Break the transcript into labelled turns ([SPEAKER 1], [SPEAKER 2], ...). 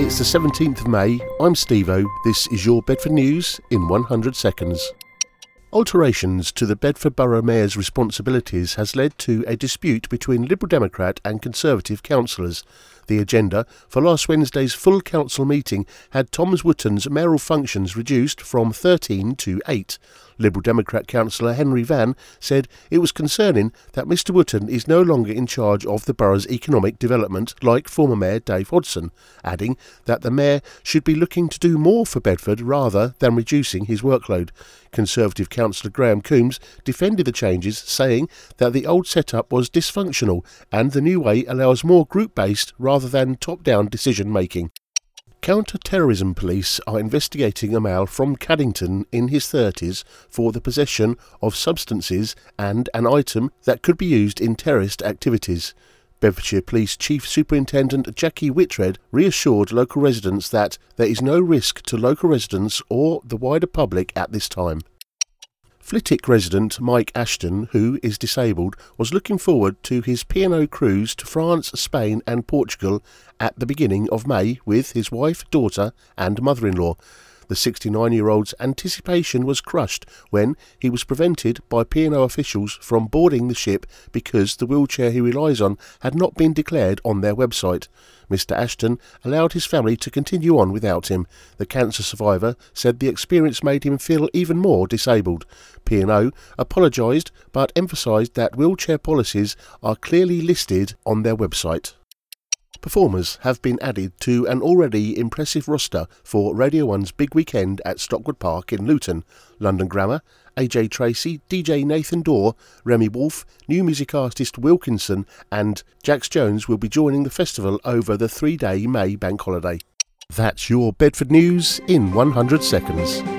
[SPEAKER 1] It's the 17th of May, I'm Steve-O, this is your Bedford News in 100 seconds. Alterations to the Bedford Borough Mayor's responsibilities has led to a dispute between Liberal Democrat and Conservative councillors. The agenda for last Wednesday's full council meeting had Thomas Wootton's mayoral functions reduced from 13 to 8. Liberal Democrat councillor Henry Van said it was concerning that Mr Wootton is no longer in charge of the borough's economic development like former Mayor Dave Hodson, adding that the Mayor should be looking to do more for Bedford rather than reducing his workload. Conservative councillor Graham Coombs defended the changes, saying that the old setup was dysfunctional and the new way allows more group-based rather than top-down decision-making. Counter-terrorism police are investigating a male from Caddington in his 30s for the possession of substances and an item that could be used in terrorist activities. Bedfordshire Police Chief Superintendent Jackie Whitred reassured local residents that there is no risk to local residents or the wider public at this time. Flitwick resident Mike Ashton, who is disabled, was looking forward to his P&O cruise to France, Spain and Portugal at the beginning of May with his wife, daughter and mother-in-law. The 69-year-old's anticipation was crushed when he was prevented by P&O officials from boarding the ship because the wheelchair he relies on had not been declared on their website. Mr Ashton allowed his family to continue on without him. The cancer survivor said the experience made him feel even more disabled. P&O apologised but emphasised that wheelchair policies are clearly listed on their website. Performers have been added to an already impressive roster for Radio 1's big weekend at Stockwood Park in Luton. London Grammar, AJ Tracy, DJ Nathan Dorr, Remy Wolf, new music artist Wilkinson and Jax Jones will be joining the festival over the 3-day May bank holiday. That's your Bedford News in 100 seconds.